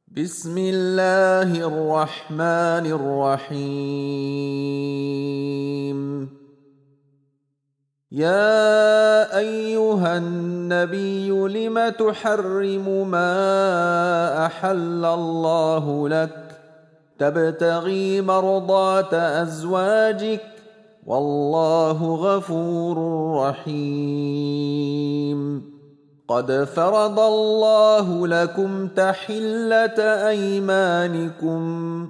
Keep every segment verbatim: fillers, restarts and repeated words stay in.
بسم الله الرحمن الرحيم. يا أيها النبي لم تحرم ما أحل الله لك تبتغي مرضات أزواجك والله غفور رحيم. قد فرض الله لكم تحلة أيمانكم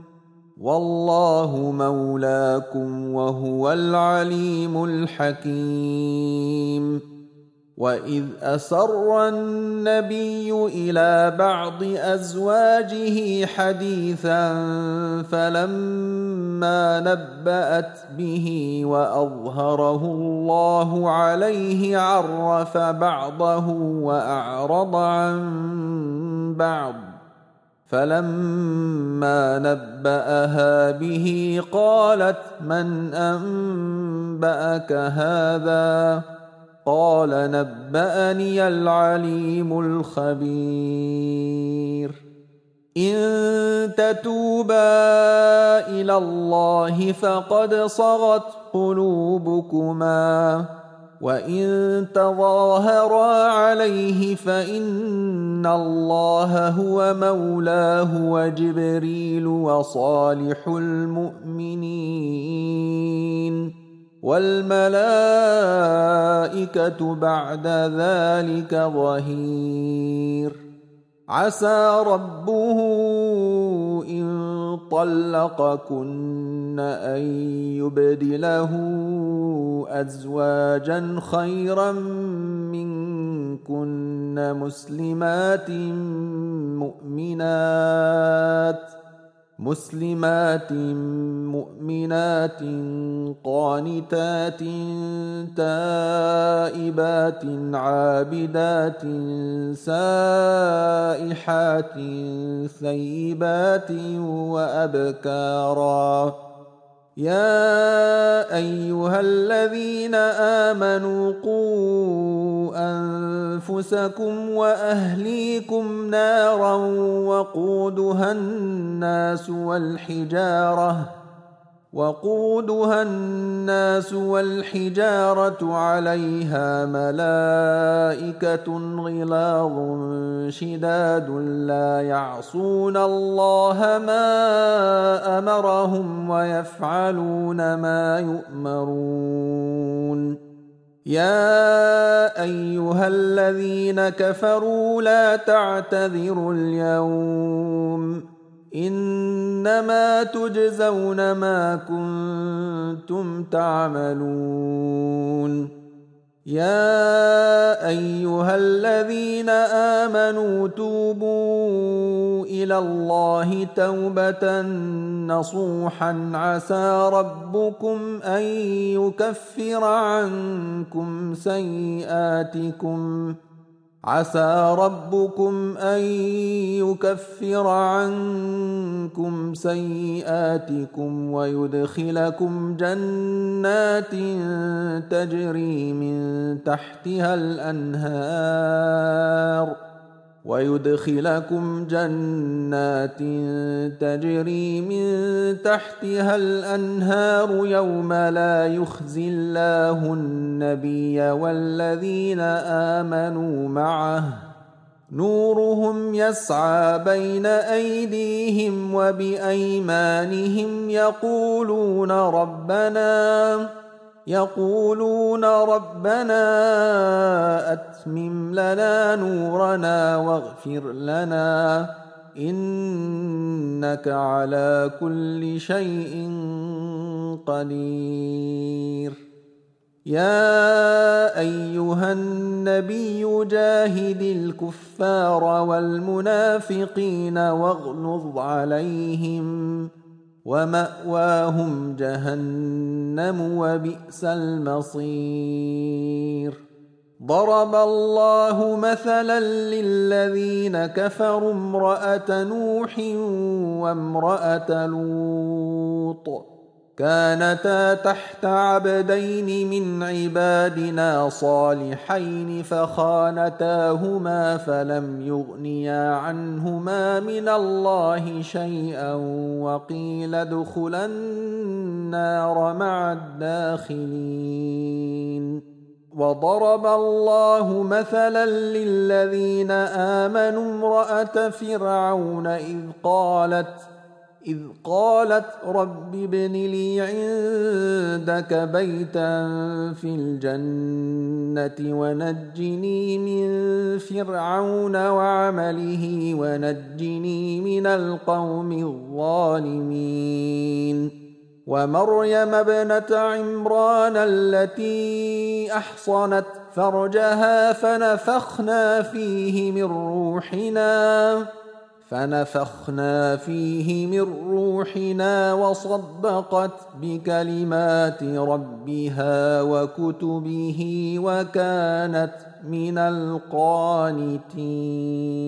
والله مولاكم وهو العليم الحكيم. وإذ أسر النبي إلى بعض أزواجه حديثا فلما نبأت به وأظهره الله عليه عرف بعضه وأعرض عن بعض، فلما نبأها به قالت من أنبأك هذا؟ قال نبأني العليم الخبير. إن تتوبا إلى الله فقد صغت قلوبكما وإن تظاهرا عليه فإن الله هو مولاه وجبريل وصالح المؤمنين والملائكة بعد ذلك ظهير. عسى ربه إن طلقكن أن يبدله أزواجا خيرا منكن مسلمات مؤمنات مسلمات مؤمنات قانتات تائبات عابدات سائحات ثيبات وأبكارا. يا أيها الذين آمنوا قوا أنفسكم وأهليكم نارا وقودها الناس والحجارة وقودها الناس والحجارة عليها ملائكة غلاظ شداد لا يعصون الله ما أمرهم ويفعلون ما يؤمرون. يا أيها الذين كفروا لا تعتذروا اليوم إنما تجزون ما كنتم تعملون. يا أيها الذين آمنوا توبوا إلى الله توبة نصوحا عسى ربكم أن يكفر عنكم سيئاتكم عسى ربكم أن يكفر عنكم سيئاتكم ويدخلكم جنات تجري من تحتها الأنهار ويدخلكم جنات تجري من تحتها الأنهار يوم لا يخزي الله النبي والذين آمنوا معه نورهم يسعى بين أيديهم وبأيمانهم يقولون ربنا يقولون ربنا أتمم لنا نورنا واغفر لنا إنك على كل شيء قدير. يا أيها النبي جاهد الكفار والمنافقين واغلظ عليهم ومأواهم جهنم وبئس المصير. ضرب الله مثلا للذين كفروا امرأة نوح وامرأة لوط كانتا تحت عبدين من عبادنا صالحين فخانتاهما فلم يغنيا عنهما من الله شيئا وقيل ادخلا النار مع الداخلين. وضرب الله مثلا للذين آمنوا امرأة فرعون إذ قالت إذ قالت رب ابن لي عندك بيتا في الجنة ونجني من فرعون وعمله ونجني من القوم الظالمين. ومريم ابنة عمران التي أحصنت فرجها فنفخنا فيه من روحنا فنفخنا فيه من روحنا وصدقت بكلمات ربها وكتبه وكانت من القانتين.